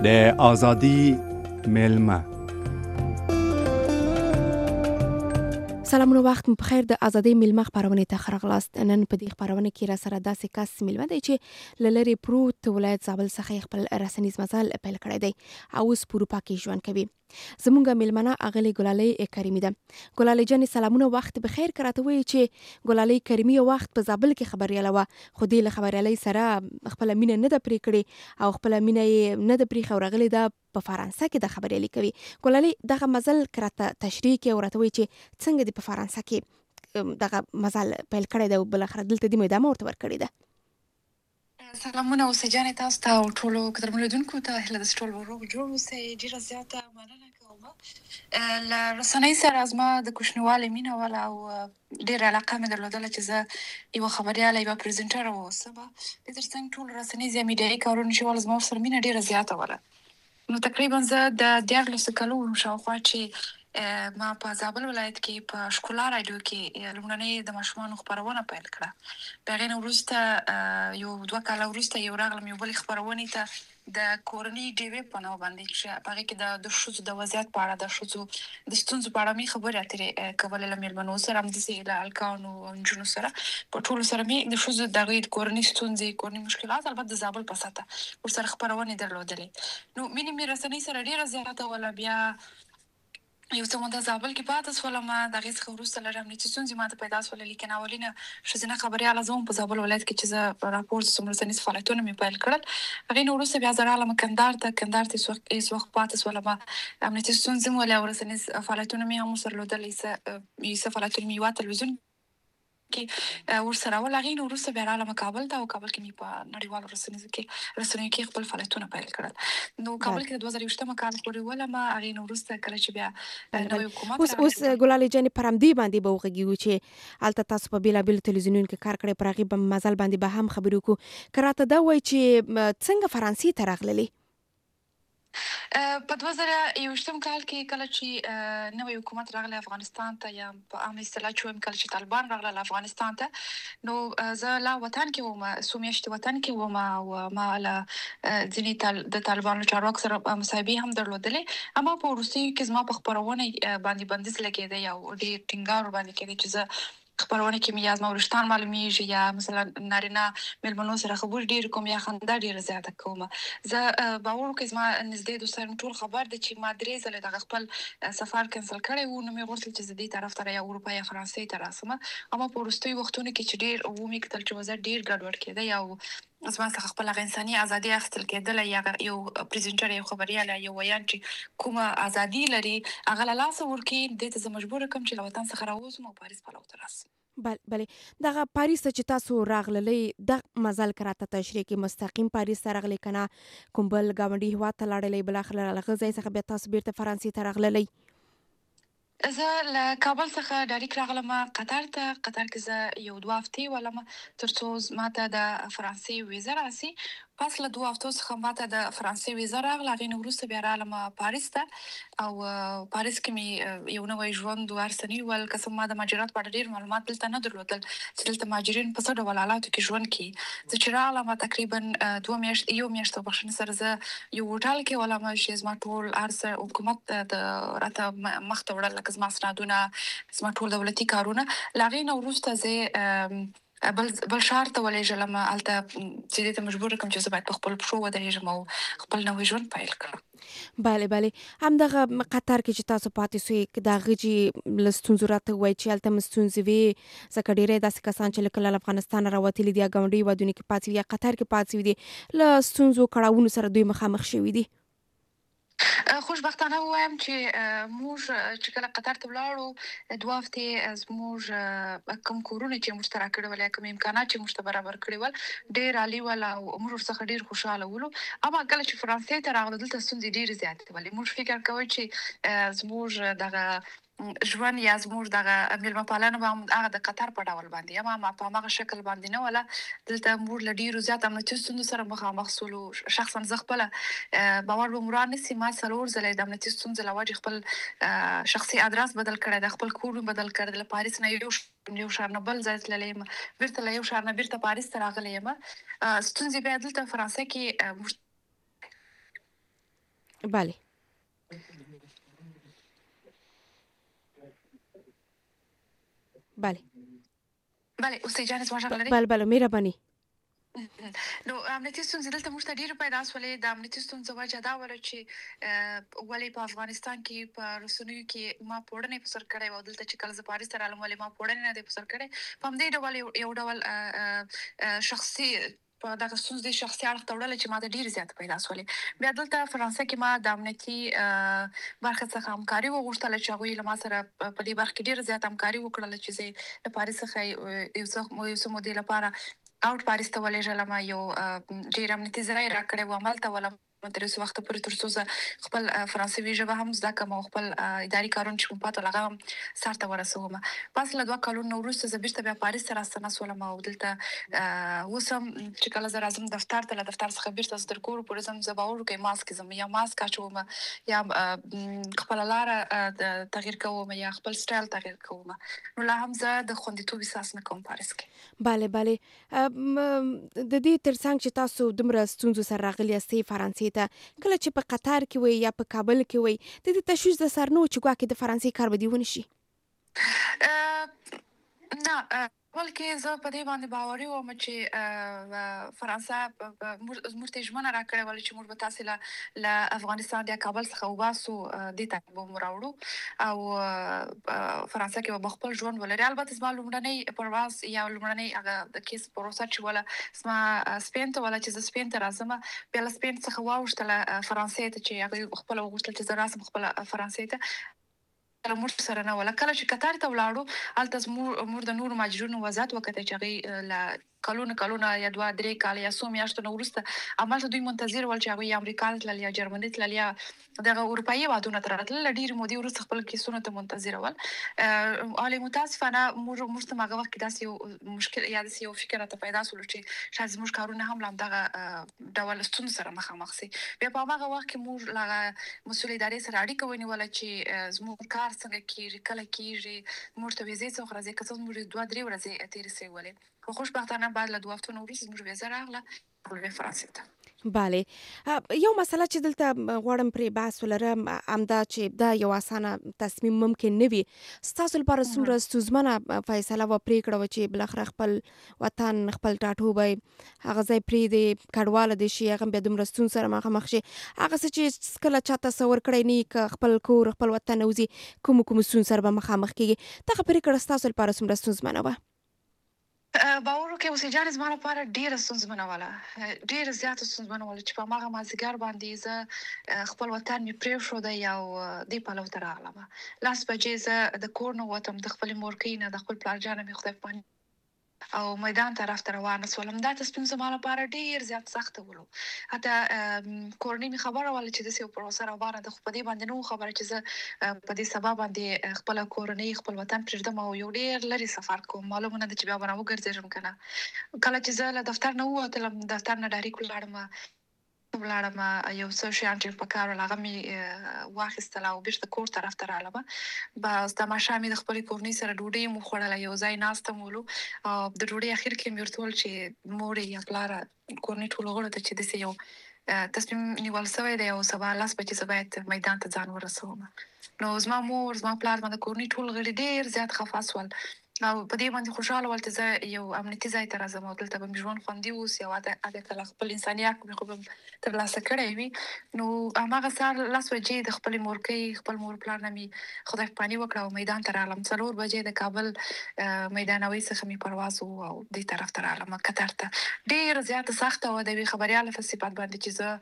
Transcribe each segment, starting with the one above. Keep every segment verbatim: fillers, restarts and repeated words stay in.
د آزادی میلمه. سلامونه، وخت مو بخیر. د ازادۍ میلمه خبرونه ته خرغلاست. نن په دې خبرونه کې را سره داسې کس میلمه دی چې لری پروت ولایت زابل څخه خپل رسنیز مزل پیل کړی دی او اوس په اروپا کې ژوند کوي. زمونږ میلمنه اغلی ګلالۍ کریمي ده. ګلالۍ جان سلامونه، وخت بخیر. کراته وی چې ګلالۍ کریمي وخت په زابل کې خبرياله و، خو دې له خبريالۍ سره خپل مینه نه د پرې کړې او خپل مینه نه د پرې خورغلی ده په فرانسه کې د خبريالي کوي. ګلالۍ دغه مزل کراته تشریح کې ورته وی چې څنګه د په فرانسه کې دغه مزل پیل کړی دی او بل اخر دلته د مېدامه ورته ور کړی ده. سلامونه او سجانه تاسو ته او ټولو قدرمنونکو ته هله د ټولو ورو جوړ اوسئ. ډیره زیاته مننه کوم له رسنۍ سره زما د کوشنیوالي مینه ولا او ډیره علاقه مې درلودله چې زه یو خبرياله یو پریزنټر اوسم. د ترڅنګ ټول رسنۍ زمي میډیایي کارونه چې ول زما سره مینه ډیره زیاته ولا. نو تقریبا زه د دیارلس کلونو شاوخوا چې ما په زابل ولایت کې په شکولا رادیو کې لومړنۍ د ماشومانو خبرونه پیل کړه. بغیر نو وروسته یو دوه کال وروسته یو راغلم یو بل خبرونه ته د کورنۍ ډیوی په نو باندې چې هغه کې د د شوزو د وضعیت په اړه د شوزو د ستونزو په اړه می خبرې اترې کولې لمر منو سره هم د سي له الکانو او جنو سره په ټولو سره می د شوزو د غید کورنۍ ستونزې کورنۍ مشکلات البته د زابل په ساته ور سره خبرونه درلودلې. نو مینه می رسنۍ سره ډیره زیاته ولا بیا یو څه مونږ د زابل کې پاتې سولم د غیس خبرسته لرم چې څونځي ماته پیدا سول لیکن اولینه شزنه خبرياله زوم په زابل ولایت کې چې زه راپور سمره سنیس فعالیتونه می پیل کړل. هغه نو وروسته بیا زراله مکندار ته کندار ته سوخ ایس وخت پاتې سولم امنیتي څونځي مو له ورسنیس فعالیتونه می هم سره لودل ایسه ایسه فعالیتونه می وا تلویزیون کې ور سره ولغې نو وروسته بیا رااله کابل ته او کابل کې می په نړیوالو رسنیو کې رسنیو کې خپل فعالیتونه پیل کړل. نو کابل کې د دوه زره یو کال پورې ولما هغه نو وروسته کله چې بیا نو حکومت اوس اوس ګلالۍ جان پرمدی باندې به وغږیو چې الته تاسو په بیلا بیل تلویزیونونو کې کار کړی پر هغه مزل باندې به هم خبرو کو کراته دا وای چې څنګه فرانسې ته راغللی په دوه زره یو کال کې کله چې نوې حکومت راغله افغانستان ته یا په عام اصطلاح چې کله چې طالبان راغله افغانستان ته نو زه لا وطن کې وم سومیشت وطن کې وم او ما له ځینې د طالبانو چارواکو سره مصاحبه هم درلودلې اما په روسي کې زما په خبرونه باندې بندیز لګیدي او ډېر ټینګار باندې کېدی چې زه خبرونه کې مې یازما ورشتان معلومیږي یا مثلا نارینه ملمنو سره خبر ډیر کوم یا خندا ډیر زیاته کوم. زه باور کوم زما نږدې دوستان ټول خبر دي چې ما درې ځله د خپل سفر کینسل کړی و نو مې غوښتل چې زه دې طرف ته یا اروپا یا فرانسې ته راسم اما په وروستي وختونو کې چې ډیر و مې کتل چې وزه ډیر ګډوډ کېده یا زما څخه خپل انساني ازادي اخیستل کېدل یا یو پریزنټر یو خبرياله یو ویان چې کومه ازادي لري هغه له لاس ورکی د ته مجبور کوم چې له وطن څخه راوځم او پاریس په لور راسم. بل بله دغه پاریس چې تاسو راغللی د مزل کراته تشریح کې مستقیم پاریس ته راغلی کنه کوم بل گاونډي هوا ته لاړلی بل اخر لغه ځای څخه بیا تاسو بیرته فرانسې ته راغللی؟ زه له کابل څخه ډایرکټ راغلم قطر ته. قطر کې زه یو دوه هفتې ولم ترڅو ماته د فرانسې ویزه راسي. پس له دوه هفتو څخه ماته د فرانسې ویزه راغله. هغې نه وروسته بیا رالم پاریس ته او پاریس کې مې یو نوی ژوند ورسني ول که ما د مهاجرت په اړه ډېر معلومات دلته نه درلودل چې دلته مهاجرین په څه ډول حالاتو کې ژوند کوي. زه چې راغلم تقریبا دوه میاشتې یو میاشت په بخښنې سره زه یو هوټل کې ولم چې زما ټول ارزه حکومت د راته مخ ته وړل لکه زما سنادونه زما ټول دولتي کارونه. له هغې نه وروسته زه بل بل شهر ته ولېږلم هلته چې دې ته مجبور کړم چې زه باید په خپل پښو ودرېږم او خپل نوی ژوند پیل کړم. بله بله همدغه قطر کې چې تاسو پاتې سوی د هغه چې له ستونزو راته وایي چې هلته م ستونزې وي ځکه ډېری داسې کسان چې له افغانستان راوتلي دي یا ګاونډي هېوادونو کې پاتې وي یا قطر کې پاتې وي دي له ستونزو کړاوونو سره دوی مخامخ شوي دي؟ خوشبختانه ووایم چې موږ چې کله قطر ته ولاړو دوه هفتې زموږ کوم کورونه چې موږ ته راکړي ول یا کوم امکانات چې موږ ته برابر کړي ول ډېر عالي ول او موږ ورڅخه ډېر خوشحاله ولو. اما کله چې فرانسې ته راغلو دلته ستونزې ډېرې زیاتې ولې. موږ فکر کوو چې زموږ دغه ژوند یا زموږ دغه میلمه پالنه به هغه د قطر په ډول باندې اما ما په هغه شکل باندې نه ولا. دلته موږ له ډېرو زیات امنیتي ستونزو سره مخامخ سولو. شخصا زه خپله باور به مو رانیسي ما څلور ځله د امنیتي ستونزو له وجې خپل شخصي ادرس بدل کړی دی خپل کور بدل کړی دی. له پاریس نه یو یو ښار نه بل ځای تللی یم بیرته له یو ښار نه بیرته پاریس ته راغلی یم. ستونزې بیا دلته فرانسه کې بله بله بله اوسې جان زما ژغ لري. بله بله مهرباني. نو امنیتي ستونزې دلته موږ ته ډېرې پیدا شولې. د امنیتي ستونزو وجه دا وه چې ولې په افغانستان کې په رسنیو کې ما پوړنې په سر کړی وه. دلته چې کله زه پاریس ته رالم ولې ما پوړنې نه دی په سر کړی. په همدې ډول یو ډول شخصي په دغه ستونزې شخصي اړخ ته وړله چې ما ته ډېرې زیاتې پیدا شولې. بیا دلته فرانسه کې ما د امنیتي برخې څخه همکاري وغوښتله چې هغوی له ما سره په دې برخه کې ډېره زیاته همکاري وکړله چې زه له پاریس څخه یو څه یو څه مودې لپاره اوټ پاریس ته ولېږلم. یو ډېر امنیتي ځای یې راکړی و، همالته ولم تر اوسه وخته پورې تر څو زه خپل فرانسوي ژبه هم زده کړم او خپل اداري کارونه چې کوم پاته هغه هم سر ته ورسوم. پس له دوه کلونو وروسته زه بېرته بیا پاریس ته راستنه شولم او دلته اوس هم چې کله زه راځم دفتر ته، له دفتر څخه بېرته زه تر کوره پورې ځم، زه باور وکړئ ماسک ځم، یا ماسک اچوم یا خپله لاره تغییر کوم یا خپل سټایل تغییر کوم. نو لا هم زه د خوندیتوب احساس نه کوم پاریس کې. بله بله د دې ترڅنګ چې تاسو دومره ستونزو سره راغلي یاستئ فرانسې ته، کله چې په قطر کې وئ یا په کابل کې وئ، د دې تشویش د سر نه و چې ګواکې د فرانسې کار به دې ونه شي؟ نه، بلکې زه په دې باندې باوري وم چې فرانسه موږ ته ژمنه راکړې وه چې موږ به تاسې له افغانستان یا کابل څخه وباسو، دې ته به مو راوړو او فرانسه کې به خپل ژوند ولري. البته زما لومړنی پرواز یا لومړنی هغه د کیس پروسه چې وله زما سپین ته وله چې زه سپین ته راځم، بیا له سپین څخه واوښتله فرانسې ته چې هغوی خپله وغوښتل چې زه راسم خپله فرانسې ته. موږ سره نه وله. کله چې قطر ته ولاړو، هلته موږ د نورو مهاجرینو وضعیت وکتل چې هغوی له کلونه کلونه یا دوه درې کاله یا څو میاشتو نه وروسته همالته دوی منتظر ول چې هغوی یا امریکا ته تلل یا جرمني تلل یا دغه اروپایي هېوادونو ته راتلل. له ډېرې مودې وروسته خپل کیسونو ته منتظره ول. حال متاسفانه موږ موږ ته هغه وخت کې داسې یو مشکل یا داسې یو فکر راته پیدا شولو چې شاید زموږ کارونه هم له همدغه ډول ستونزو سره مخامخ شي. بیا په هماغه وخت کې موږ له هغه مسؤل ادارې سره اړیکه ونیوله چې زموږ کار څنګه کېږي، کله کېږي، موږ ته ویزې څوک راځي، که څه زموږ دوه درې ورځې تېرې شوې ولې. خو خوشبختانه بعد له دوه هفتو نه وروسته زموږ ویزه راغله ټول فرانسې ته. بله، یو مسله چې دلته غواړم پرې بحث ولرم همدا چې دا یو اسانه تصمیم ممکن نه وي. ستاسو لپاره څومره ستونزمنه فیصله وه، پرېکړه وه چې بالاخره خپل وطن، خپل ټاټوبی، هغه ځای پرېږدئ، کډواله دې شي، هغه بیا دومره ستونزو سره مخامخ شي. هغه څه چې کله چا تصور کړی نه وي، که خپل کور خپل وطن نه وځي، کومو کومو ستونزو سره به مخامخ کېږي. دغه پرېکړه ستاسو لپاره څومره ستونزمنه وه؟ باور وکړئ اوسې جانې زما لپاره ډېره ستونزمنه وله، ډېره زیاته ستونزمنه وله چې په هماغه مازدیګر باندې زه خپل وطن مې پرېښودی او دې پلو ته راغلم. لس بجې زه د کور نه ووتم، د خپلې مورکۍ نه، د خپل پلارجان نه مې خدای په باندې او میدان طرف ته روانه شولم. دا تصمیم زما لپاره ډېر زیات سخته ولو. حتی کورنۍ مې خبره وله چې داسې یو پروسه روانه ده، خو په دې باندې نه وو خبره چې زه په دې سبا باندې خپله کورنۍ خپل وطن پرېږدم او یو ډېر لرې سفر کوم. معلومه نه ده چې بیا به راوګرځېږم که نه. کله چې زه له دفتر نه ووتلم، دفتر نه ډایرکټ ولاړم ولاړم یو څه شیان چې پکار ول هغه مې واخیستل او بېرته کور طرف ته رالم. بس د ماښام مې د خپلې کورنۍ سره ډوډۍ مو خوړله، یو ځای ناسته مو ولو او د ډوډۍ اخر کې مې ورته وویل چې مورې یا پلاره کورنۍ ټولو غړو ته چې داسې یو تصمیم نیول شوی دی او سبا لس بجې زه باید میدان ته ځان ورسوم. نو زما مور، زما پلار، زما د کورنۍ ټول غړي ډېر زیات خفه شول او په دې باندې خوشحاله ول چې زه یو امنیتي ځای ته راځم او دلته به مې ژوند خوندي واوسي او هلته کله خپل انساني حق مې خو به ترلاسه کړی وي. نو هماغه سهار لس بجې د خپلې مورکۍ، خپل مور پلار نه مې خدای پاماني وکړه او میدان ته راغلم. څلور بجې د کابل میدانوي څخه مې پرواز و او دې طرف ته راغلم قطر ته. ډېره زیاته سخته وه د یوې خبریاله په صفت باندې چې زه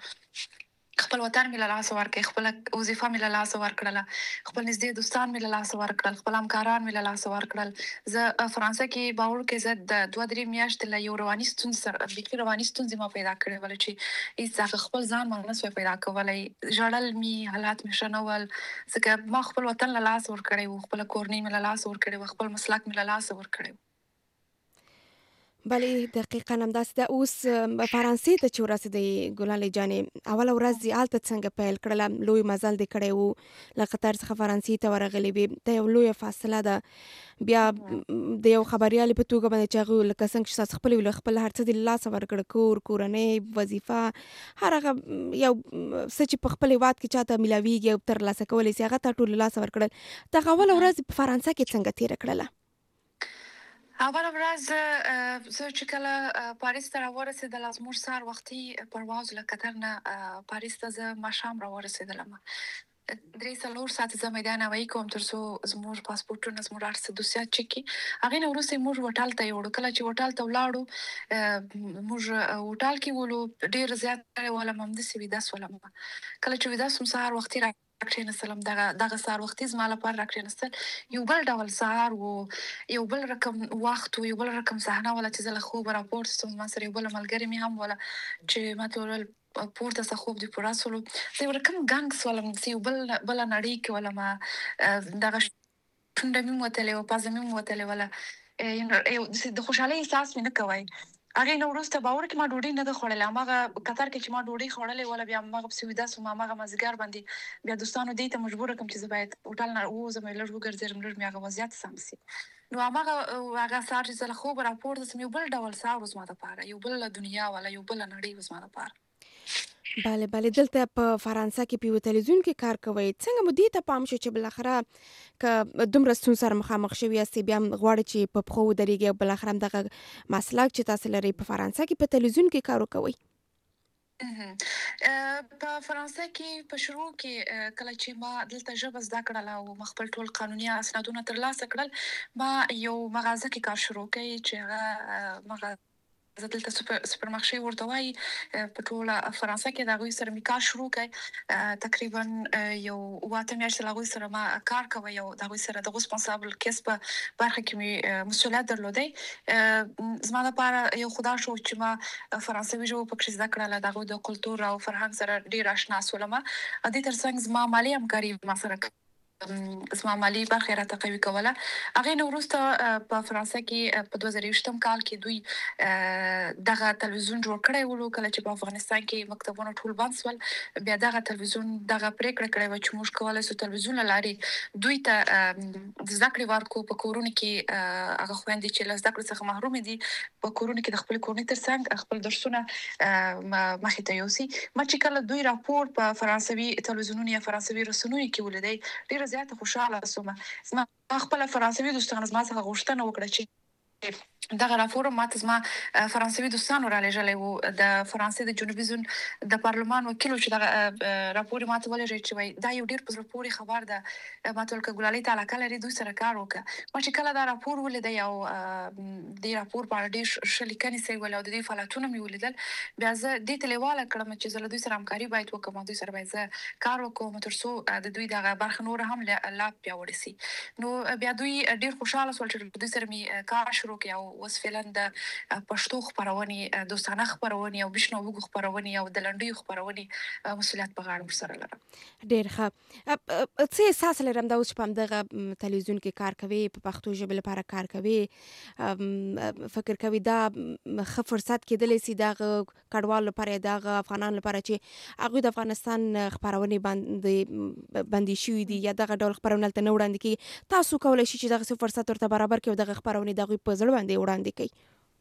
خپل وطن مې له لاسه ورکړی، خپله وظیفه مې له لاسه ورکړله، خپل نږدې دوستان مې له لاسه ورکړل، خپل همکاران مې له لاسه ورکړل. زه فرانسه کې باور وکړئ زه د دوه درې میاشتې له یو رواني ستونزې سره بیخي رواني ستونزې ما پیدا کړې وله چې هېڅ هغه خپل ځان ما نه سوی پیدا کولی. ژړل مې، حالات مې ښه نه ول ځکه ما خپل وطن له لاسه ورکړی و، خپله کورنۍ مې له لاسه ورکړې وه، خپل مسلک مې له لاسه ورکړی و. بله دقیقاً همداسې ده. اوس م، فرانسې ته چې ورسېدې ګلالۍ جانې، اوله ورځ دې هلته څنګه پیل کړله؟ لوی مزل دې کړی و، له قطر څخه فرانسې ته ورغلې وې، دا یو لویه فاصله ده. بیا م، د یو خبریالې په توګه باندې چې هغه لکه څنګه چې تاسو خپلې له خپل هر څه دې له لاسه ورکړه، کور، کورنۍ، وظیفه، هر هغه م، یو م، څه چې په خپل هېواد کې چاته میلاویږي او ترلاسه کولی سي، هغه تا ټول له لاسه ورکړل. دغه اوله ورځ په فرانسه کې څنګه تېره کړله؟ اوله ورځ اه، زه چې کله اه، پاریس ته راورسېدله، زموږ سهار وختي پرواز له قطر نه اه، پاریس ته زه ماښام راورسېدلم. درې څلور ساعته زه میدان هوایي کوم تر څو زموږ پاسپورټونه، زموږ هر څه دوسیات چک کړي. هغې نه وروسته یې موږ هوټل ته یوړو. کله چې هوټل ته ولاړو، اه، موږ اه، هوټل کې ولو، ډېر زیات ولم، همداسې ویده شولم. کله چې ویده شوم، سهار وختي را کښېنستلم. دغه دغه سهار وختي زما لپاره را کښېنستل یو بل ډول سهار و، یو بل رقم وخت و، یو بل رقم صحنه وله چې زه له خوبه راپورته شوم. ما سره یو بله ملګرې مې هم وله چې ما ته وویل پورته شه، خوب دې پوره شولو. زه یو رقم ګنګ شولم، داسې یو بل بله نړۍ کې ولمه. اه، دغه شونډه مې هم وتلې وه، پزه مې هم وتلې وله. اه، یو یو داسې د خوشحالۍ احساس مې نه کوی. هغې نه وروسته باور کې ما ډوډۍ نه ده خوړلې. هماغه قطر کې چې ما ډوډۍ خوړلې وله، بیا هماغه پسې ویده شوم. هماغه مازدیګر باندې بیا دوستانو دې ته مجبوره کړم چې زه باید هوټل نه ووځم، لږ وګرځېدم، لږ مې هغه وضعیت سم شي. نو هماغه هغه سهار چې زه له خوبه راپورته شوم، یو بل ډول سهار و زما دپاره، یو بله دنیا وله، یو بله نړۍ وه زما دپاره. بله بله، دلته په فرانسه کې په یوه تلویزیون کې کار کوئ. څنګه مو دې ته پام شو چې بالاخره که دومره ستونزو سره مخامخ شوي یاستئ، بیا هم غواړئ چې په پښو ودرېږئ او بالاخره هم دغه مسلک چې تاسو لرئ په فرانسه کې په تلویزیون کې کار وکوئ؟ مهم. اه، په فرانسه کې په شروع کې اه، کله چې ما دلته ژبه زده کړله او ما خپل ټول قانوني اسنادونه ترلاسه کړل، ما یو مغازه کې کار شروع کړی چې هغه اه، مغازه زه دلته سوپر سوپرمارشې ورته وایي. اه، په ټوله فرانسه کې د هغوی سره مې کار شروع کړی. اه، تقریبا اه، یو اووه اته میاشتې له هغوی سره ما کار کوی او د هغوی سره د ریسپانسابل کیس په برخه کې مې اه، مسؤلیت درلودی. اه، زما لپاره یو خو دا شو چې ما فرانسوي ژبه پکې زده کړله، د هغوی د کلتور او فرهنګ سره ډېر اشنا شولم. دې ترڅنګ زما مالي همکاري ما سره ک- ام، زما مالي برخه یې راته قوي کوله. هغې نه وروسته اه، په فرانسه کې اه، په دوه زره یوویشتم کال کې دوی اه، دغه تلویزیون جوړ کړی ولو. کله چې په افغانستان کې مکتبونه ټول بند شول، بیا دغه تلویزیون دغه پرېکړه کړې وه چې موږ کولی شو تلویزیون له لارې دوی ته ام، د زده کړې ورکړو. په کورونو کې اه، هغه خویندې چې له زده کړې څخه محرومې دي، په کورونو کې د خپل کورنۍ ترڅنګ خپل درسونه اه، م- مخې ته یوسي. ما چې کله دوی راپور په فرانسوي تلویزیونونو یا فرانسوي رسنیو کې ولیدی، ډېره زیاته خوشحاله شوم. زما خپله فرانسوي دوستانو زما څخه غوښتنه وکړه چې دغه راپور ماته زما اه، فرانسوي دوستانو را لېږلی و. د فرانسې د جنوبي زون د پارلمان وکیل و چې دغه اه، اه، راپور یې ماته ولېږی چې وایي دا یو ډېر په زړه پورې خبر ده. اه، ما ته ویل که ګلالۍ ته علاقه لري دوی سره کار وکړه. ما چې کله دا راپور ولیدی او اه، دې راپور په اړه ډېر ښه ښه لیکنې شوي ول او د دوی فعالیتونه مې ولیدل، بیا زه دې ته لیواله کړم چې زه له دوی سره همکاري باید وکړم او دوی سره باید زه کار وکړم تر څو اه، د دوی دغه برخه نوره هم لا لا پیاوړې شي. نو اه، بیا دوی ډېر خوشحاله شول چې له دوی سره مې اه، کار شروع کړی او اوس فعلا د اه، پښتو خپرونې، اه، دوستانه خپرونې او بشنو وږو خپرونې او د لنډیو خپرونې اه، مسؤلیت په غاړه ورسره لرم. ډېر ښه. اب- اب- څه احساس لرم دا اوس چې په همدغه م، تلویزیون کې کار کوي، په پښتو ژبې لپاره کار کوي، ام، ام، فکر کوي دا م، ښه فرصت کېدلی سي دغه کډوالو لپاره یا دغه افغانانو لپاره چې هغوی د افغانستان خپرونې باندې م، بندي شوي دي یا دغه ډول خپرونه هلته نه وړاندې کېږي. تاسو کولی شئ چې دغسې فرصت ورته برابر کړئ او دغه خپرونې د هغوی په زړه باندې وړاندې کړئ.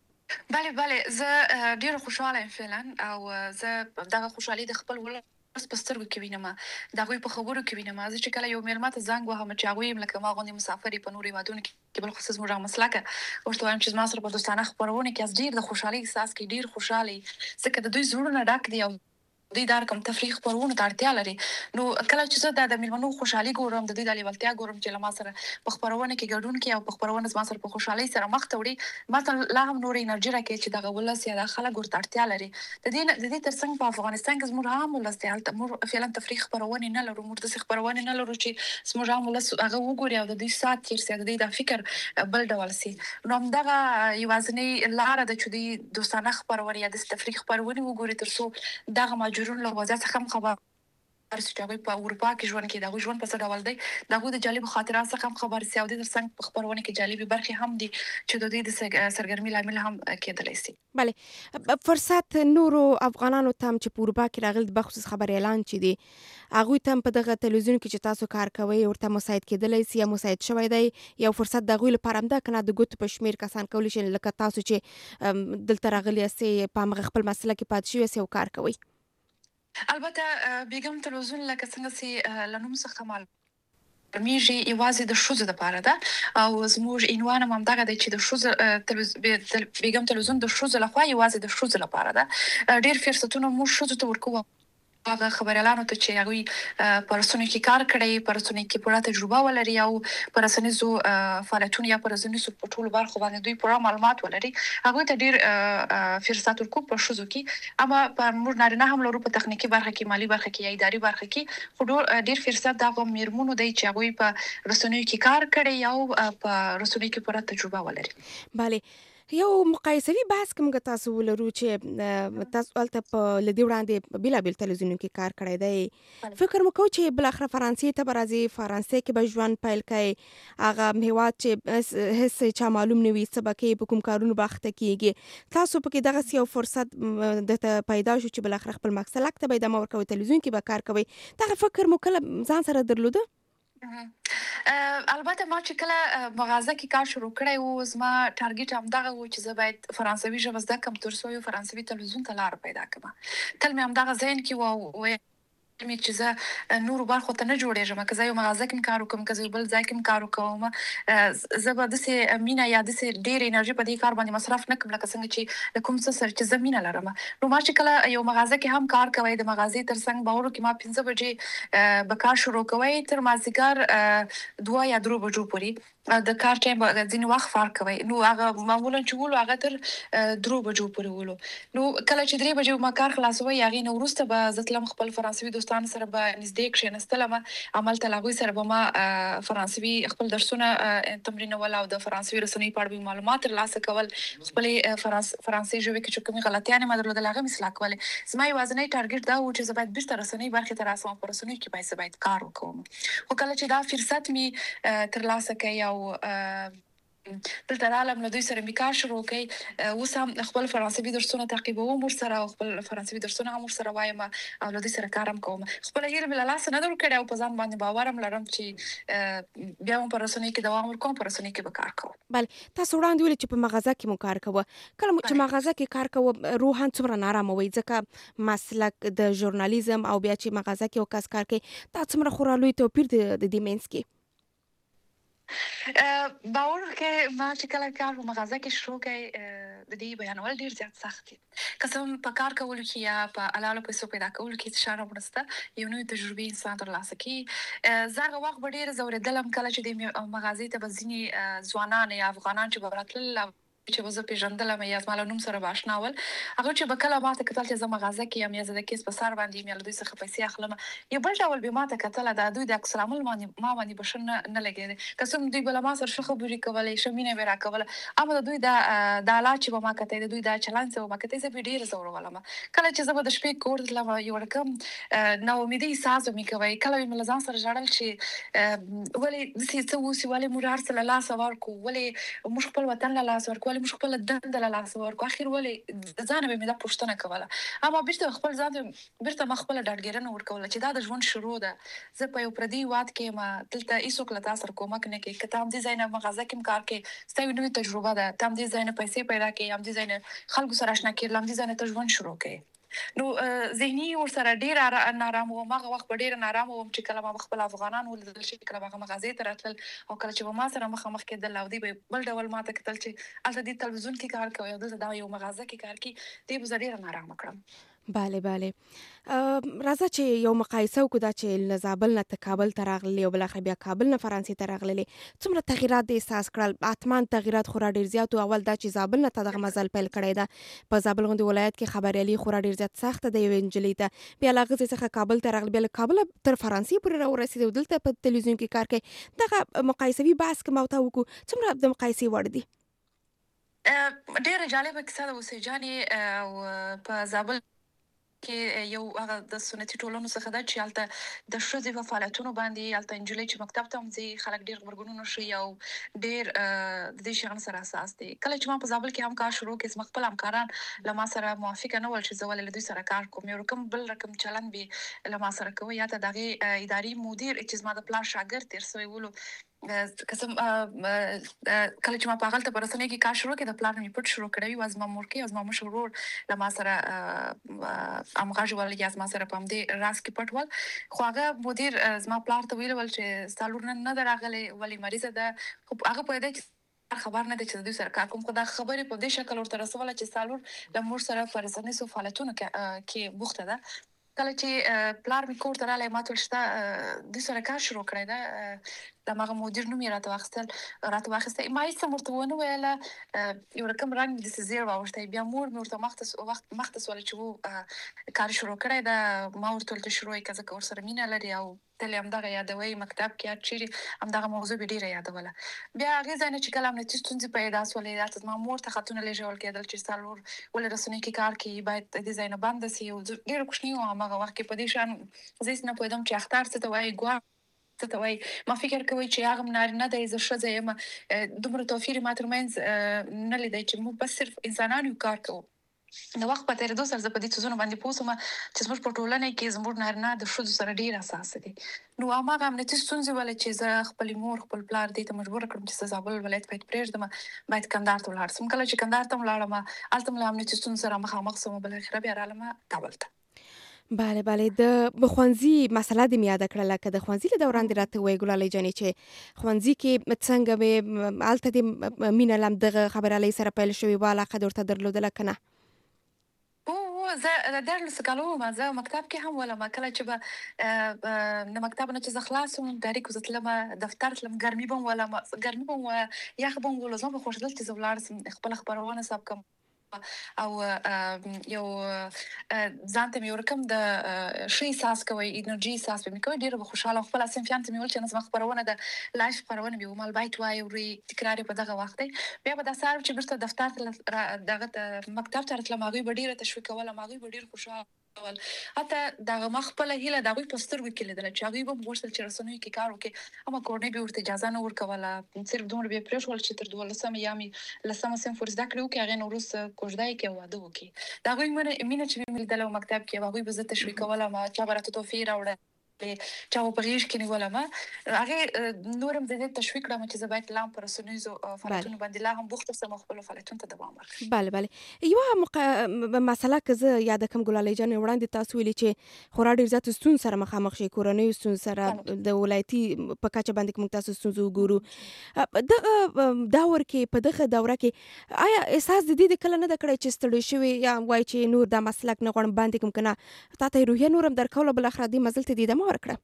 بله بله، زه اه، ډېره خوشحاله یم فعلا او اه، زه دغه خوشحالي د خپل ولس په سترګو کې وینم، د هغوی په خبرو کې وینم. زه چې کله یو مېلمه ته زنګ وهم چې هغوی هم لکه ما غوندې مسافر یې په نورو هېوادونو کې، بالخصوص زموږ هغه مسلکه، ورته وایم چې زما سره په دوستانه خپرونه کې یاست، ډېر د خوشحالۍ احساس کوي، ډېر خوشحاله یي، ځکه د دوی زړونه ډک دي او دوی دا رقم تفریح خپرونو ته اړتیا لري. نو کله چې زه دا د مېلمنو خوشحالي ګورم، د دوی دا لیوالتیا ګورم چې له ما سره په خپرونه کې ګډون کوي او په خپرونه زما سره په خوشحالۍ سره مخ ته وړي، ما ته لا هم نورې انرژي راکوي چې دغه ولس یا دغه خلک ورته اړتیا لري. د دې نه- د دې ترڅنګ په افغانستان کې زموږ عام ولس دی، هلته موږ فعلا تفریح خپرونې نه لرو، موږ داسې خپرونې نه لرو چې زموږ عام ولس هغه وګوري او د دوی ساعت تېر سي، د دوی دا فکر بل ډول سي. نو همدغه یوازینۍ لاره ده چې دوی دوستانه خپرونې یا داسې تفریح خپرونې وګوري تر څو دغه مهاجرینو له وضعیت څخه هم خبر چې هغوی په اروپا کې ژوند کوي د هغوی ژوند په څه ډول دی د هغوی د جالبو خاطرات څخه هم خبر سي او د ترڅنګ په خپرونه کې جالبي برخې هم دي چې د دوی د سرګ- سرګرمي لامل هم کېدلی سي. بله ب- فرصت نورو افغانانو ته هم چې په اروپا کې راغلي بخصوص خبر اعلان چې دی هغوی ته هم په دغه تلویزیون کې چې تاسو کار کوئ ورته مساعد کېدلی سي یا مساعد شوی دی یو فرصت د هغوی لپاره هم ده که نه د ګوتو په شمېر کسان کولی شي لکه تاسو چې ام، دلته راغلي یاستئ په همغه خپل مسله کې پاتې شوي یاستئ او کار کوئ. البته اه، بیګم تلویزیون لکه څنګه چې اه، له نوم څخه معلوم میږي یوازې د ښځو لپاره ده او زموږ عنوان هم همدغه دی چې د ښځو اه، تلویز- بې- تل- بیګم تلویزیون د ښځو لخوا یوازې د ښځو لپاره ده. اه، ډېر فرصتونه موږ ښځو ته ورکوو هغه خبريالانو ته چې هغوی اه، په رسنیو کې کار کړی په رسنیو کې پوره تجربه ولري او په رسنیزو اه، فعالیتونو یا په رسنیزو په ټولو برخو باندې دوی پوره معلومات ولري هغوی ته ډېر اه، اه، فرصت ورکوو په ښځو کې. اما په موږ نارینه هم لرو په تخنیکي برخه کې مالي برخه کې یا اداري برخه کې خو ډور- اه، ډېر فرصت د هغو میرمنو دی چې هغوی په رسنیو کې کار کړی او اه، په رسنیو کې پوره تجربه ولري. بله یو مقایسوي بحث که موږ تاسو ولرو چې اه، تاسو هلته په له دې وړاندې په بېلابېل تلویزیونونو کې کار کړی دی بله. فکر مو کوو چې بالاخره فرانسې ته به راځئ فرانسې کې به ژوند پیل کوئ هغه هېواد چې هېڅ هېڅ چا معلوم نه وي څه به کوي په کوم کارونو به اخته کېږي تاسو پکې دغسې یو فرصت م، درته پیدا شو چې بالاخره خپل مسلک ته به ادامه ورکوئ تلویزیون کې به کار کوئ دغه فکر مو کله ځان سره درلوده؟ مهم. اه، البته ما چې کله اه، مغازه کې کار شروع کړی و زما ټارګټ همدغه و چې زه باید فرانسوي ژبه زده کړم تر څو یو فرانسوي تلویزیون ته لار پیدا کړم. تل مې همدغه ذهن کې و او ویل مې چې زه نورو برخو ته نه جوړېږم که زه یو مغازه کې هم کار وکړم که زه یو بل ځای کې هم کار وکړم اه، زه به داسې مینه یا داسې ډېره انرژي په دې کار باندې مصرف نه کړم لکه څنګه چې له کوم څه سره چې زه مینه لرم. نو ما چې کله یو مغازه کې هم کار کوی د مغازې تر څنګ باورو کې ما پنځه بجې اه، به کار شروع کوی تر مازدیګر اه، دوه یا درو بجو پورې اه، د کار ټایم به ځینې وخت فرق کوی نو هغه معمولا چې ولو هغه تر اه، درو بجو پورې ولو. نو کله چې درې بجې ما کار خلاصوی هغې نه وروسته به زه تلم خپل فرانسوي دوستانو سره به نږدې کښېنستلم همالته له هغوی سره به ما اه، فرانسوي خپل درسونه اه، تمرینول او د فرانسوي رسنیو په اړه به مې معلومات ترلاسه کول خپلې اه، فرانس فرانسې ژبې کې چې کومې غلطیانې ما درلودل هغه مې اصلاح کولې. زما یوازینی ټارګټ دا و چې زه باید بېرته رسنۍ برخې ته راسم او په رسنیو کې باید زه باید کار وکړم. خو کله چې دا فرصت مې اه، ترلاسه کړی او اه، دلته رالم له دوی سره مې کار شروع کړی اه، اوس هم خپل فرانسوي درسونه تعقیبوم ورسره او خپل فرانسوي درسونه هم ورسره وایم او له دوی سره کار هم کوم. خپله هیله مې له لاسه نه ده ورکړې او په ځان باندې باور هم لرم چې اه، بیا هم په رسنیو کې دوام ورکوم په رسنیو کې به کار کوم. بله تاسو وړاندې ویلي چې په مغازه کې مو کار کوه کله مو چې بله. مغازه کې کار کوه روحاً څومره نارامه وئ ځکه مسلک د ژورنالیزم او بیا چې مغازه کې یو کس کار کوي دا څومره خورا لوی توپیر دی د دې منځ کې اه، باور کې ما چې کله کار په مغازه کې شروع کړی اه، د دې بیانول ډېر زیات سخت دي که څه هم په کار کولو کې یا په حلالو پیسو پیدا کولو کې څه شی مرسته یو نوې تجربې انسان ترلاسه کوي. اه، زه هغه وخت به ډېره ځورېدلم کله چې د مې- مغازې ته به ځینې اه، ځوانان یا افغانان چې به راتلل او چې به زه پېژندلم یا زما له نوم سره به اشنا ول هغوی چې به کله ما ته کتل چې زه مغازه کې یم یا زه د کیس په سر باندې یم یا له دوی څخه پیسې اخلم یو بل ډول به ما ته کتله د دوی د عکس العمل باندې ما باندې به ښه نه نه لګېدې که څه هم دوی به له ما سره ښه خبرې کولې ښه مینه به یې راکوله اما د دوی دا اه، دا حالات چې به ما کتی د دوی دا چلند چې به ما کتی زه به یې ډېره ځورولم. کله چې زه به د شپې کور ته تلم یو رقم اه، ناامیدۍ احساس به مې کوی کله به مې له ځان سره ژړل چې اه، ولې داسې څه وشي ولې موږ هر څه له لاسه ورکړو ولې موږ خپل وطن له لاسه ورکړو ولې موږ خپله دنده له لاسه ورکړو اخر ولې د ځانه به مې دا پوښتنه کوله اما بېرته خپل ځان ته بېرته ما خپله ډاډګیرنه ورکوله چې دا د ژوند شروع ده زه په یو پردي هېواد کې یم دلته هېڅوک له تا سره کومک نه کوي که ته همدې ځای نه مغازه کې هم کار کوې ستا یو نوې تجربه ده ته همدې ځای نه پیسې پیدا کوې همدې ځای نه خلکو سره اشنا کېږې له همدې ځای نه ته ژوند شروع کوې. نو اه، ذهني ورسره ډېره را- نارامه وم هغه وخت به ډېره نارامه وم چې کله ما به خپل افغانان ولیدل چې کله به هغه مغازې ته راتلل او کله چې به ما سره مخامخ کېدل او دوی به بل ډول ما ته کتل چې هلته دې تلویزیون کې کار کوي او دلته دا یو مغازه کې کار کوي دې به زه ډېره نارامه کړم. بله بله اه، راځه چې یو مقایسه وکړو دا چې له زابل نه ته کابل ته راغللی او بالاخره بیا کابل نه فرانسې ته راغللی څومره تغیرات دې احساس کړل حتما تغیرات خورا ډېر زیات و اول دا چې زابل نه ته دغه مزل پیل کړی ده په زابل غوندې ولایت کې خبریالي خورا ډېر زیات سخته ده یوې نجلۍ ته بیا له هغه ځای څخه کابل ته راغلی بیا له کابله تر فرانسې پورې راورسېدی او دلته په تلویزیون کې کار کوي دغه مقایسوي بحث که ما ورته وکړو څومره د مقایسې وړ دي؟ اه، ډېره جالبه کیسه ده اوسې جانې او په زابل کې یو هغه د سنتي ټولنو څخه ده چې هلته د ښځې په فعالیتونو باندې هلته نجلۍ چې مکتب ته هم ځي خلک ډېر غبرګونونه ښیي او ډېر د دې شیانو سره حساس دي. کله چې ما په زابل کې هم کار شروع کړ، زما خپل همکاران له ما سره موافقه نه ول چې زه ولې له دوی سره کار کوم. یو رقم بل رقم چلند به له ما سره کوي، یا ته د هغې اداري مدیر چې زما د پلار شاګرد تېر سوی ولو قسم کله چې ما په هغلته په رسنیو کې کار شروع کړ، د پلار نه مې پټ شروع کړی وي. زما مورکۍ او زما مشر ورور له ما سره همغږي ول، یا زما سره په همدې راز کې پټ ول. خو هغه مدیر زما پلار ته ویلي ول چې ستا لور نن نه ده راغلې، ولې مریضه ده. خو هغه پوهېدی چې خبر نه دی چې د دوی سره کار کوم. خو دا خبرې په دې شکل ورته رسوله چې ستا لور له موږ سره په رسنیزو فعالیتونو کې بوخته ده. کله چې پلار مې کور ته راغلی، ما ته ویل چې تا دوی سره کار شروع کړی ده، د هماغه مدیر نوم یې راته واخیستل راته واخیستی. ما هېڅ هم ورته ونه ویله. یو رقم رنګ مې داسې زیړ واوښتی. بیا مور مې ورته مخته مخته سوله چې و کار شروع کړی ده. ما ورته ویل ته شروع یې که ځکه ورسره مینه لري او تل یې همدغه یادوئ، مکتب کې هر چیرې همدغه موضوع به ډېره یادوله. بیا هغې ځای نه چې کله امنیتي ستونزې پیدا سولې، هلته زما مور ته خطونه لېږل کېدل چې ستا لور ولې رسنیو کې کار کوي، باید د دې ځای نه بنده سي. ډېره کوچنۍ وم هماغه وخت کې. په دې شیان زه هېڅ نه پوهېدم چې اخطار څه ته وایي، ګواښ څه ته وایي. ما فکر کوئ چې هغه هم نارینه دی، زه ښځه یم. دومره توپیر یې ما ترمنځ نه لیدی چې موږ بس صرف انسانان یو، کار کوو. د وخت په تېرېدو سره زه په دې څیزونو باندې پوه سوم چې زموږ په ټولنه کې زموږ نارینه د ښځو سره ډېر حساسه دي. نو هماغه امنیتي ستونزې ولې چې زه خپلې مور خپل پلار دې ته مجبوره کړم چې زه زابل ولایت باید پرېږدم، باید کندهار ته ولاړ سم. کله چې کندهار ته ولاړم، هلته م له امنیتي ستونزو سره مخامخ سوم. بالاخره بیا رالم کابل ته. بله بله د ښوونځي مسله دې مې یاده کړله، که د ښوونځي له دوران دې راته ووایې ګلالۍ جانې چې ښوونځي کې څنګه وې، هلته دې مینه له همدغه خبرالۍ سره پیل شوې وه، علاقه دې ورته درلودله که نه؟ زه د دیارلسو کالو وم، زه مکتب کې هم ولم. کله چې به له مکتب نه چې زه خلاص وم، ډایرکټ زه تلم دفتر تلم. ګرمي به م ولم، ګرمي به م یخ به م ولو. زما به خوښېدل چې زه ولاړ سم، خپله خپرونه ثبت کړم او یو ځان ته مې یو رقم د ښه احساس کوئ، انرژي احساس به مې کوئ. ډېره به خوشحاله وم. خپل صنفیانو ته مې ویل چې نه زما خپرونه د لایف خپرونه به وي، ما البایت واورئ، تکرار یې په دغه وخت دی. بیا به داسې هر چې بېرته دفتر ته دغه ته مکتب ته راتلم، هغوی به ډېره تشویقولم، هغوی به ډېر خوشحاله ول. حتی دغه ما خپله هیله د هغوی په سترګو کې لیدله چې هغوی به هم غوښتل چې رسنیو کې کار وکړي، اما کورنۍ به ورته اجازه نه ورکوله. صرف دومره به یې پرېښول چې تر دولسمې یا مې لسمه صنف ورزده کړې وکړي، هغې نه وروسته کوژده یې کړي او واده وکړي. د هغوی مینه چې مې لیدله په مکتب کې، هغوی به زه تشویقولم، چا به راته تحفې راوړه، چا به په غېږ کې نیولم. هغې نور هم د دې تشویق کړم چې زه باید لا هم په رسنیزو فعالیتونو باندې لا هم بوخته سم او خپلو فعالیتونو ته دوام ورکړم. بله بله یوه مق... مسله که زه یاده کړم ګلالۍ جانې، وړاندې تاسو ویلي چې خورا ډېر زیاتو ستونزو سره مخامخ شئ، کورنیو ستونزو سره، د ولایتي په کچه باندې که موږ تاسو ستونزې وګورو. دغه دور کې په دغه دوره کې آیا احساس د دې د کله نه ده کړی چې ستړی شوې، یا وایي چې نور دا مسلک نه غواړم باندې کوم که نه تا ته یې روحیه نور هم درکوله، بالاخره دې مزل ته دې ادامه ورکړه؟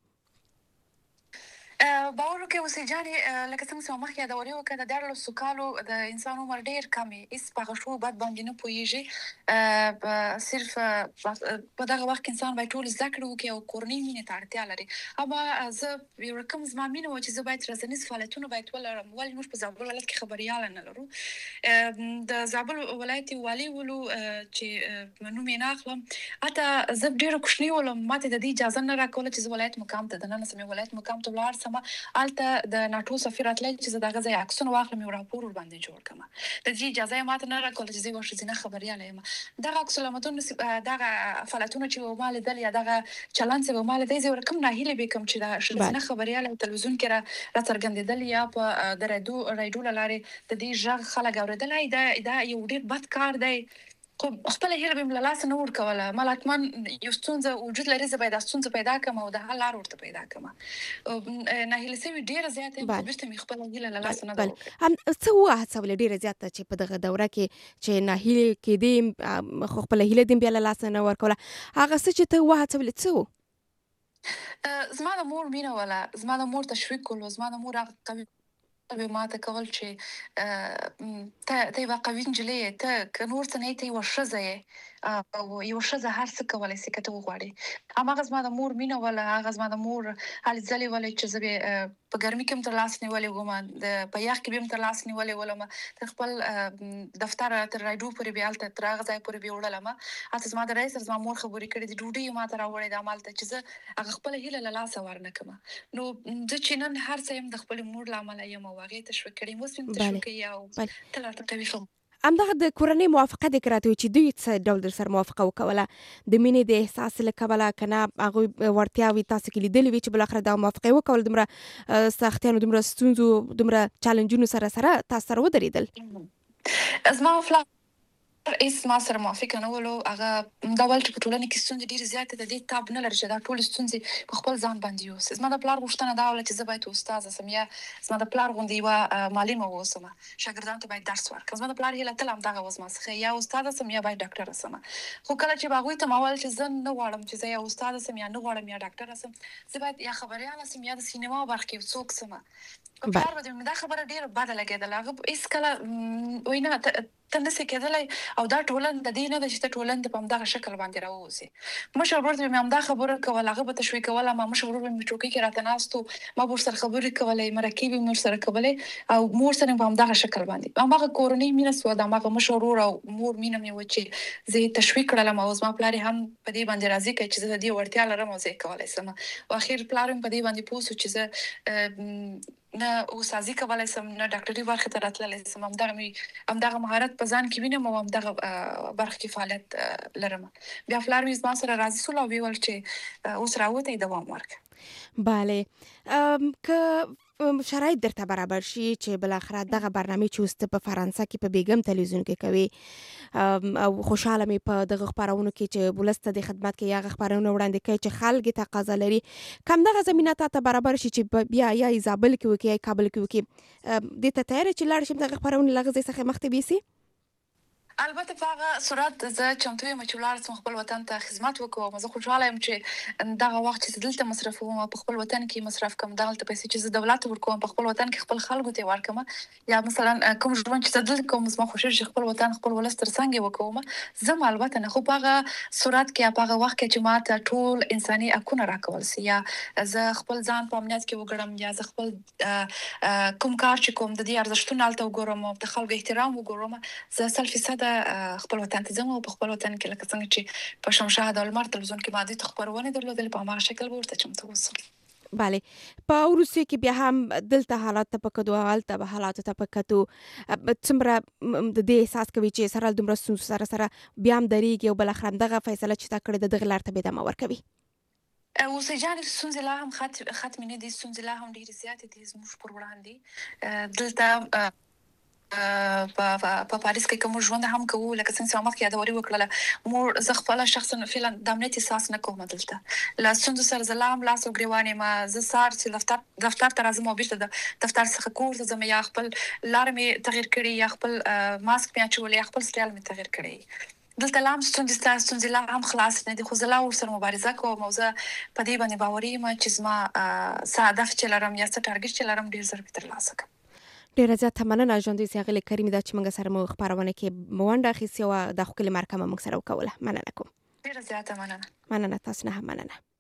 باور وکړئ اوسې جانې، لکه څنګه چې ما مخکې یادورې وکړه، د دیارلسو کالو د انسان عمر ډېر کم وي، هېڅ په هغه ښو بد باندې نه پوهېږي. صرف په دغه وخت کې انسان باید ټول زده کړې وکړي او کورنۍ مینې ته اړتیا لري. اما زه یو رقم زما مینه وه چې زه باید رسنیز فعالیتونه باید ولرم. ولې موږ په زابل ولایت کې خبریاله نه لرو؟ د زابل ولایت والي ولو چې نوم یې نه اخلم، حتی زه ډېره کوچنۍ ولم، ما ته د دې اجازه نه راکوله چې زه ولایت مقام ته دننه سم. ولایت مقام ته ولاړ سم، هلته د ناټو سفیر راتلی چې زه د هغه ځای عکسونه واخلم، یو راپور ورباندې جوړ کړم. د دې اجازه یې ما ته نه راکوله چې زه یوه ښځینه خبریاله یم. دغه عکس العملونه، دغه فعالیتونه چې به ما لیدل یا دغه چلند چې به ما لیدی، زه یو رقم ناهیلې به کړم چې دغه ښځینه خبریاله په تلویزیون کې را راڅرګندېدل یا په د راډیو له لارې د دې غږ خلک اورېدلی، دا یو ډېر بد کار دی. خو خپله هیله به مې له لاسه نه ورکوله. ما حتما یو ستونزه وجود لري، زه باید دا ستونزه پیدا کړم او د حل لار ورته پیدا کړم. ناهیلې سوې ډېره زیاته یم، خو بېرته مې خپله هیله له لاسه نه ده ورکړې. څه وهڅولې ډېره زیاته چې په دغه دوره کې چې ناهیلې کېدې، خو خپله هیله دې بیا له لاسه نه ورکوله، هغه څه چې ته وهڅولې څه و؟ زما د مور مینه وله، زما د مور تشویق ولو، زما د مور هغه قوي به ما ته کول چې ته ته یوه قوي نجلۍ یې، ته که نور څه نه یې، ته یوه ښځه یې او یو ښځه هر څه کولی شي که ته وغواړې. هماغه زما د مور مینه وله، هغه زما د مور هلې ځلې ولې چې زه به په ګرمي کې هم تر لاس نیولې وم، د په یخ کې به هم تر لاس نیولې ولم، تر خپل دفتر تر راډیو پورې بیا هلته تر هغه ځای پورې بیا وړلم. هلته زما د رئیس سره زما مور خبرې کړې دي، ډوډۍ یې ما ته راوړې ده همالته چې زه هغه خپله هیله له لاسه ورنه کړمه. نو زه چې نن هر څه یم د خپلې مور له امله یم او هغې تشویق کړې یم، اوس مې هم تشویق کوي او تل راته کوي ښه. همدغه د کورنۍ موافقه دې راته وي چې دوی څه ډول در سره موافقه وکوله د مینې د احساس له کبله، که نه هغوی وړتیاوې تاسو کې لیدلې وي چې بالاخره دغه موافقه یې وکوله، دومره سختیانو دومره ستونزو دومره چالنجونو سره سره تاسو سره ودرېدل؟ زما پلار هېڅ ما سره موافقه نه ولو. هغه دا ویل چې په ټولنه کې ستونزې ډېرې زیاتې د دې تاب نه لري چې دا ټولې ستونزې په خپل ځان باندې یوسي. زما د پلار غوښتنه دا وله چې زه باید استاده سم یا زما د پلار غوندې یوه معلمه واوسم، شاګردانو ته باید درس ورکړم. زما د پلار هیله تل همدغه وه زما څخه، یا استاده سم یا باید ډاکټره سم. خو کله چې به هغوی ته ما ویل چې زه نه غواړم چې زه یا استاده سم یا نه غواړم یا ډاکټره سم، زه باید یا خبریاله سم یا د سینما برخه کې څوک سم. په پلار به مې دا خبره ډېره بده لګېدله. هغه هېڅکله وایي نه ته نسې کېدلی او دا ټولنه د دې نه ده چې ته ټولنې ته په همدغه شکل باندې راووځې. مشر ورور ته به مې همدا خبره کوله، هغه به تشویق کوله. ما مشر ورور به مې چوکۍ کې راته ناست و، ما به ورسره خبرې کولې، مرکې به مې ورسره کولې او مور سره مې په همدغه شکل باندې هماغه کورنۍ مینه سوه، د هماغه مشر ورور او مور مینه مې وه چې زه یې تشویق کړلم او زما پلار یې هم په دې باندې راضي کړی چې زه د دې وړتیا لرم او زه یې کولی سم. او اخر پلار مې په دې باندې پوه سو چې زه نه استادي کولی سم، نه ډاکټري برخې ته راتللی سم. همدغه مې همدغه مهارت په ځان کې وینم او همدغه برخه کې فعالیت لرم. بیا پلار مې زما سره راضي سول او ویې ویل چې اوس راووتی دوام ورکړه. بله، که شرایط درته برابر شي چې بالاخره دغه برنامه چې اوس ته په فرانسه کې په بیګم تلویزیون کې کوي او خوشحاله مې په دغه خپرونو کې چې ولس ته د خدمت کې هغه خپرونه وړاندې کوي چې خلک یې تقاضا لري، که همدغه زمینه تا ته برابر شي چې بیا یا یې زابل کې وکړي یا کابل کې وکړي، دې ته تیاره چې لاړ شم دغه خپرونې له هغه ځای څخه مخ ته بیسي؟ البته په هغه صورت زه چمتو یم چې ولاړ سم خپل وطن ته خدمت وکړم. زه خوشحاله یم چې دغه وخت چې دلته مصرفوم په خپل وطن کې مصرف کوم، دغلته پیسې چې زه دولت ورکوم په خپل وطن کې خپل خلکو ته ورکوم، یا مثلا کوم ژوند چې دلته کوم زما خوښیږي چې خپل وطن خپل ولس تر څنګ وکوم زه البته نه. خو په هغه صورت کې په هغه وخت کې چې ما ته ټول انساني حقونه راکول سي، یا زه خپل ځان په امنیت کې وګړم، یا زه خپل کوم کار چې کوم د دې ارزښتونه هلته وګورم او د خلکو احترام وګورم، زه سل فیصده خپل وطن ته ځم او په خپل وطن کې لکه څنګه چې په شمشاد او لمر تلویزیون کې ما دې ته خپرونې درلودلې په هماغه شکل به ورته چمتو اوسم. بله، په روسیې کې بیا هم دلته حالات ته په کتو هلته به حالاتو ته په کتو څومره د دې احساس کوي چې سره دومره ستونزو سره سره بیا هم درېږي او بالاخره همدغه فیصله چې تا کړې ده دغې لار ته به ادامه ورکوي؟ اوسې جانې ستونزې لا هم ختمې نه دي، ستونزې لا هم ډېرې زیاتې دي زموږ پر وړاندې. دلته په پاریس کې کوم ژوند هم کوو لکه څنګه چې ما مخکې یادوري وکړله، مور زه خپله شخصا فعلا د امنیت احساس نه کوم دلته له ستونزو سره. زه لا هم لاس او ګرېوان یم، زه سهار چې دفتر دفتر ته راځم او بېرته د دفتر څخه کور ته ځم، یا خپل لاره مې تغیر کړې، یا خپل ماسک مې اچولی، یا خپل سټایل مې تغیر کړی. دلته لا هم ستونزې سته، ستونزې لا هم خلاص نه دي، خو زه لا ورسره مبارزه کوم او زه په دې باندې باوري یم چې زما څه هدف چې لرم یا څه ټارګټ چې لرم ډېر ژر به ترلاسه کړم. ډېره زیاته مننه ژوندۍ ښاغلې کریمې دا چې موږ سره مو خپرونه کې ونډه اخیستې وه، دا ښکلې مرکه مو موږ سره وکوله. مننه کوم. ډېره زیاته مننه. مننه، تاسو نه هم مننه.